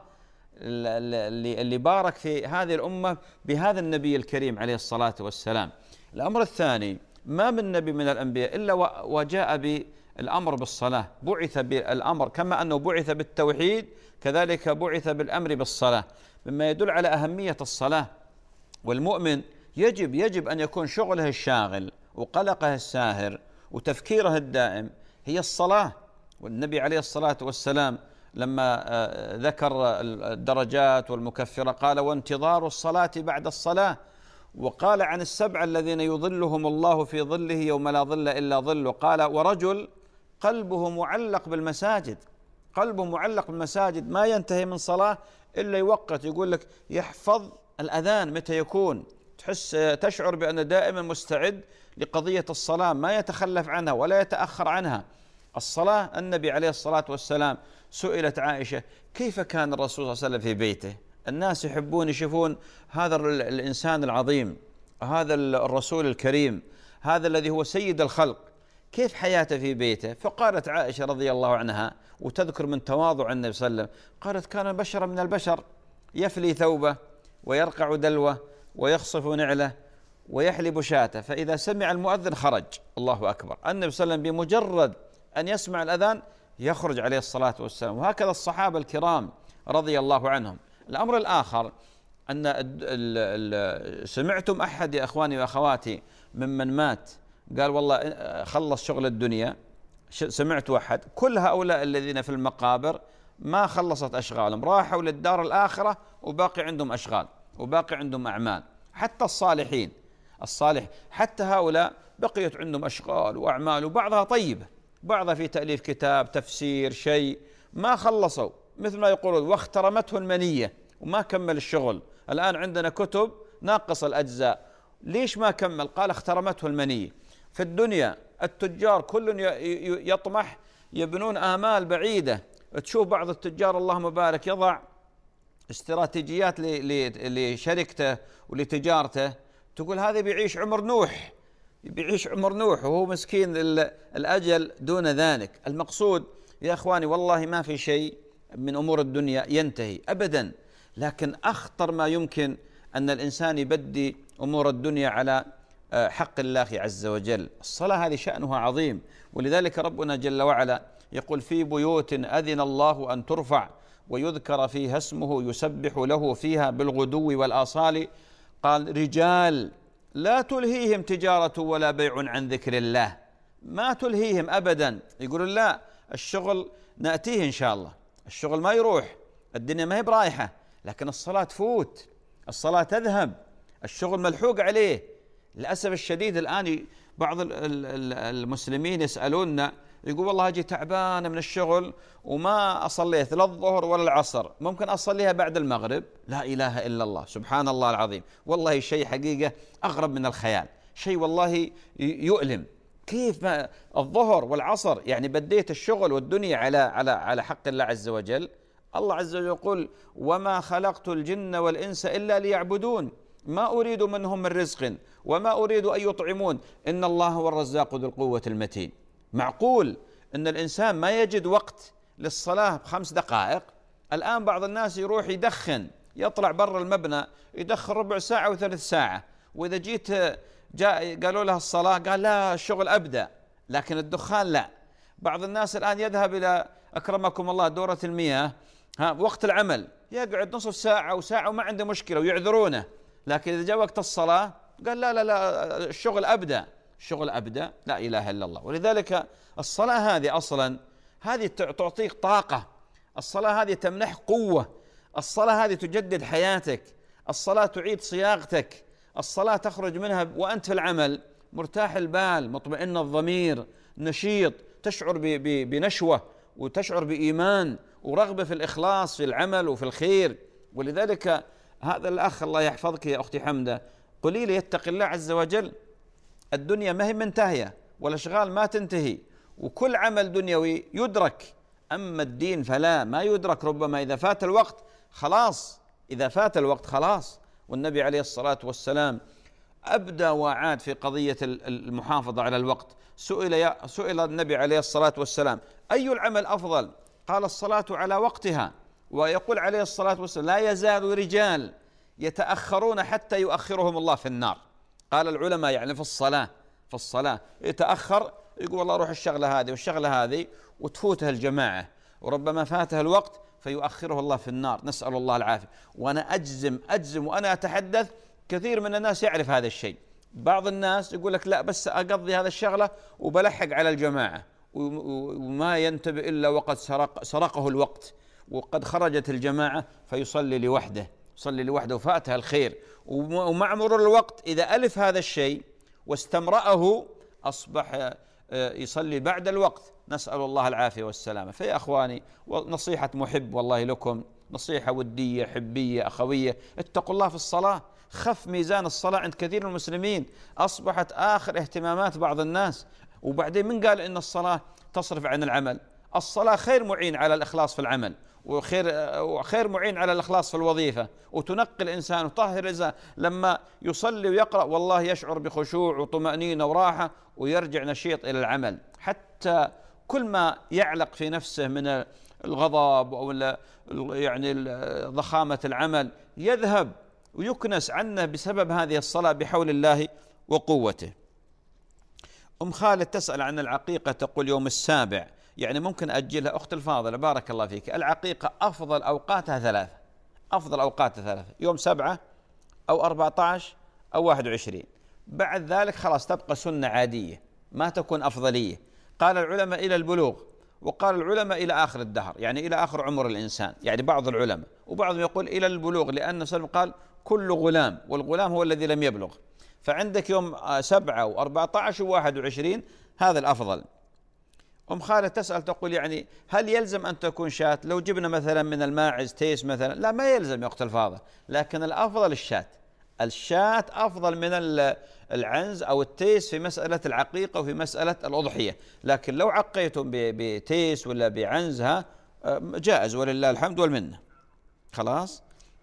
اللي بارك في هذه الأمة بهذا النبي الكريم عليه الصلاة والسلام. الأمر الثاني، ما من نبي من الأنبياء إلا وجاء بالأمر بالصلاة. بعث بالأمر كما أنه بعث بالتوحيد، كذلك بعث بالأمر بالصلاة، مما يدل على أهمية الصلاة. والمؤمن يجب أن يكون شغله الشاغل وقلقه الساهر وتفكيره الدائم هي الصلاة. والنبي عليه الصلاة والسلام لما ذكر الدرجات والمكفرة قال وانتظار الصلاة بعد الصلاة، وقال عن 7 الذين يظلهم الله في ظله يوم لا ظل إلا ظله، قال ورجل قلبه معلق بالمساجد. قلبه معلق بالمساجد، ما ينتهي من صلاة إلا يوقت، يقول لك يحفظ الأذان متى يكون، تشعر بأنه دائما مستعد لقضية الصلاة، ما يتخلف عنها ولا يتأخر عنها. الصلاة، النبي عليه الصلاة والسلام سئلت عائشة كيف كان الرسول صلى الله عليه وسلم في بيته؟ الناس يحبون يشوفون هذا الإنسان العظيم، هذا الرسول الكريم، هذا الذي هو سيد الخلق، كيف حياته في بيته؟ فقالت عائشة رضي الله عنها وتذكر من تواضع النبي صلى الله عليه وسلم، قالت كان بشرا من البشر يفلي ثوبه ويرقع دلوه ويخصف نعله ويحلب شاته، فإذا سمع المؤذن خرج. الله أكبر. النبي صلى الله عليه وسلم بمجرد أن يسمع الأذان يخرج عليه الصلاة والسلام، وهكذا الصحابة الكرام رضي الله عنهم. الأمر الآخر أن سمعتم أحد يا أخواني وأخواتي ممن مات قال والله خلص شغل الدنيا؟ سمعت أحد؟ كل هؤلاء الذين في المقابر ما خلصت أشغالهم، راحوا للدار الآخرة وباقي عندهم أشغال وباقي عندهم أعمال. حتى الصالحين حتى هؤلاء بقيت عندهم أشغال وأعمال، وبعضها طيبة، بعضها في تأليف كتاب تفسير شيء ما خلصوا، مثل ما يقولون واخترمته المنية وما كمل الشغل. الآن عندنا كتب ناقص الأجزاء، ليش ما كمل؟ قال اخترمته المنية. في الدنيا التجار كل يطمح، يبنون آمال بعيدة. تشوف بعض التجار اللهم بارك يضع استراتيجيات لشركته ولتجارته، تقول هذا بيعيش عمر نوح وهو مسكين الأجل دون ذلك. المقصود يا أخواني والله ما في شيء من أمور الدنيا ينتهي أبدا، لكن أخطر ما يمكن أن الإنسان يبدي أمور الدنيا على حق الله عز وجل. الصلاة هذه شأنها عظيم، ولذلك ربنا جل وعلا يقول في بيوت أذن الله أن ترفع ويذكر فيها اسمه يسبح له فيها بالغدو والآصال، قال رجال لا تلهيهم تجارة ولا بيع عن ذكر الله، ما تلهيهم أبدا. يقولون لا الشغل نأتيه إن شاء الله، الشغل ما يروح، الدنيا ما هي برايحة، لكن الصلاة تفوت، الصلاة تذهب، الشغل ملحوق عليه. للأسف الشديد الآن بعض المسلمين يسألوننا، يقول والله أجي تعبان من الشغل وما أصليت لا الظهر ولا العصر، ممكن أصليها بعد المغرب. لا إله إلا الله، سبحان الله العظيم، والله شيء حقيقة أغرب من الخيال، شيء والله يؤلم. كيف ما الظهر والعصر يعني بديت الشغل والدنيا على حق الله عز وجل. الله عز وجل يقول وما خلقت الجن والإنس إلا ليعبدون ما أريد منهم من رزق وما أريد أن يطعمون إن الله هو الرزاق ذو القوة المتين. معقول أن الإنسان ما يجد وقت للصلاة ب5 دقائق؟ الآن بعض الناس يروح يدخن، يطلع برا المبنى يدخن ربع ساعة و3 ساعة، وإذا جيت قالوا له الصلاة قال لا الشغل أبدأ، لكن الدخان لا. بعض الناس الآن يذهب إلى أكرمكم الله دورة المياه وقت العمل يقعد نصف ساعة أو ساعة وما عنده مشكلة ويعذرونه، لكن إذا جاء وقت الصلاة قال لا لا لا الشغل أبدأ، الشغل أبدأ. لا إله إلا الله. ولذلك الصلاة هذه أصلا هذه تعطيك طاقة، الصلاة هذه تمنح قوة، الصلاة هذه تجدد حياتك، الصلاة تعيد صياغتك، الصلاة تخرج منها وأنت في العمل مرتاح البال، مطمئن الضمير، نشيط، تشعر بنشوة وتشعر بإيمان ورغبة في الإخلاص في العمل وفي الخير. ولذلك هذا الأخ الله يحفظك يا أختي حمدة، قولي لي يتقي الله عز وجل، الدنيا ما هي منتهية والأشغال ما تنتهي وكل عمل دنيوي يدرك، أما الدين فلا ما يدرك، ربما إذا فات الوقت خلاص، إذا فات الوقت خلاص. والنبي عليه الصلاة والسلام أبدى وعاد في قضية المحافظة على الوقت. سئل النبي عليه الصلاة والسلام أي العمل أفضل؟ قال الصلاة على وقتها. ويقول عليه الصلاة والسلام لا يزال رجال يتأخرون حتى يؤخرهم الله في النار. قال العلماء يعني في الصلاة يتأخر، يقول والله أروح الشغلة هذه والشغلة هذه وتفوتها الجماعة، وربما فاتها الوقت فيؤخره الله في النار، نسأل الله العافية. وأنا أجزم وأنا أتحدث كثير من الناس يعرف هذا الشيء. بعض الناس يقول لك لا بس أقضي هذا الشغلة وبلحق على الجماعة، وما ينتبه إلا وقد سرقه الوقت وقد خرجت الجماعة فيصلي لوحده، يصلي لوحده وفاتها الخير. ومع مرور الوقت إذا ألف هذا الشيء واستمرأه أصبح يصلي بعد الوقت، نسأل الله العافية والسلامة. فيا أخواني نصيحة محب والله لكم، نصيحة ودية حبية أخوية، اتقوا الله في الصلاة. خف ميزان الصلاة عند كثير من المسلمين، أصبحت آخر اهتمامات بعض الناس. وبعدين من قال إن الصلاة تصرف عن العمل؟ الصلاة خير معين على الإخلاص في العمل، وخير معين على الإخلاص في الوظيفة، وتنقي الإنسان وتطهر الإنسان. لما يصلي ويقرأ والله يشعر بخشوع وطمأنينة وراحة ويرجع نشيط إلى العمل. حتى كل ما يعلق في نفسه من الغضب أو يعني ضخامة العمل يذهب ويكنس عنه بسبب هذه الصلاة بحول الله وقوته. أم خالد تسأل عن العقيقة، تقول يوم السابع يعني ممكن أجلها؟ أخت الفاضلة بارك الله فيك، العقيقة أفضل أوقاتها 3، أفضل أوقاتها 3، يوم 7 أو 14 أو 21. بعد ذلك خلاص تبقى سنة عادية ما تكون أفضلية. قال العلماء إلى البلوغ، وقال العلماء إلى آخر الدهر، يعني إلى آخر عمر الإنسان، يعني بعض العلماء، وبعضهم يقول إلى البلوغ، لأن سلم قال كل غلام، والغلام هو الذي لم يبلغ. فعندك يوم 7 و14 و21 هذا الأفضل. أم خالد تسأل تقول يعني هل يلزم أن تكون شاة؟ لو جبنا مثلا من الماعز تيس مثلا، لا ما يلزم يا أخت الفاضل، لكن الأفضل الشاة أفضل من العنز أو التيس في مسألة العقيقة وفي مسألة الأضحية. لكن لو عقيتم بتيس ولا بعنزها جائز ولله الحمد والمنة. خلاص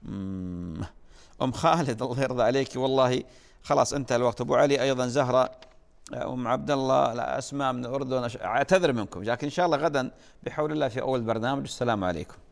أم خالد الله يرضى عليك، والله خلاص انتهى الوقت. أبو علي أيضا زهرة، أم عبد الله، لا أسماء من الأردن، أعتذر منكم، لكن إن شاء الله غدا بحول الله في أول برنامج. السلام عليكم.